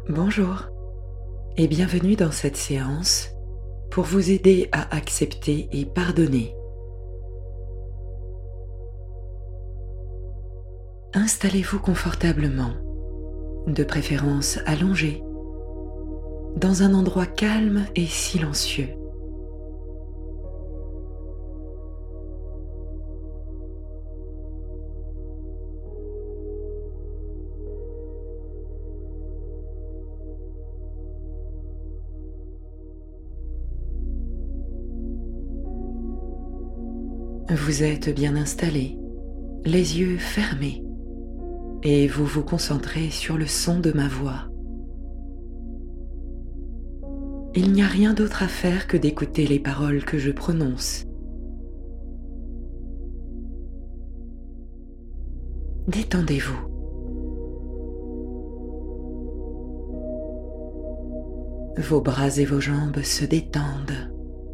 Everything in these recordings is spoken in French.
Bonjour et bienvenue dans cette séance pour vous aider à accepter et pardonner. Installez-vous confortablement, de préférence allongé, dans un endroit calme et silencieux. Vous êtes bien installé, les yeux fermés, et vous vous concentrez sur le son de ma voix. Il n'y a rien d'autre à faire que d'écouter les paroles que je prononce. Détendez-vous. Vos bras et vos jambes se détendent.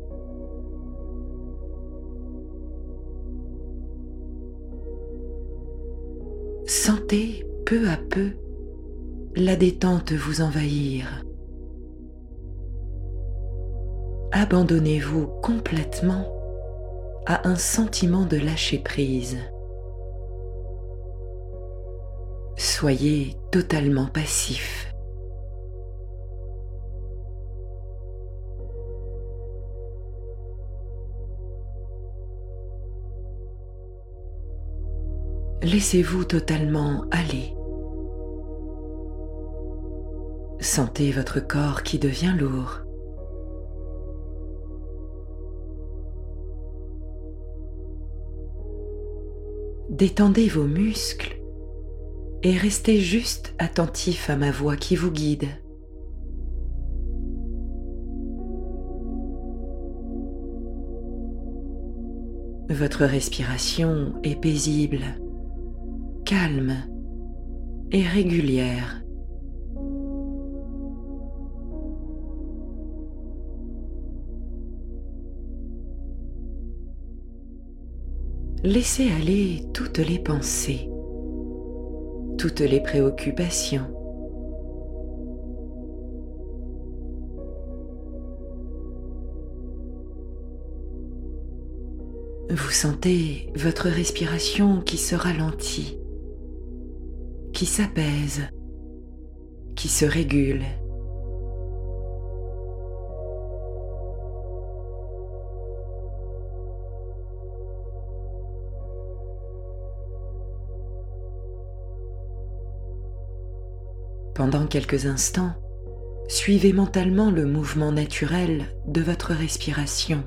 Sentez peu à peu la détente vous envahir. Abandonnez-vous complètement à un sentiment de lâcher prise. Soyez totalement passif. Laissez-vous totalement aller. Sentez votre corps qui devient lourd. Détendez vos muscles et restez juste attentif à ma voix qui vous guide. Votre respiration est paisible, calme et régulière. Laissez aller toutes les pensées, toutes les préoccupations. Vous sentez votre respiration qui se ralentit, qui s'apaise, qui se régule. Pendant quelques instants, suivez mentalement le mouvement naturel de votre respiration.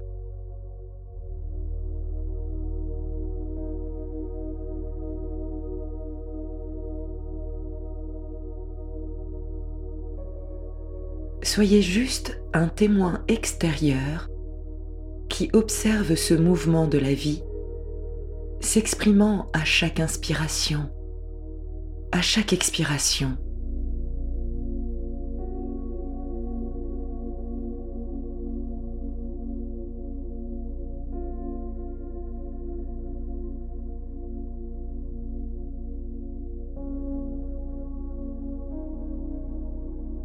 Soyez juste un témoin extérieur qui observe ce mouvement de la vie s'exprimant à chaque inspiration, à chaque expiration.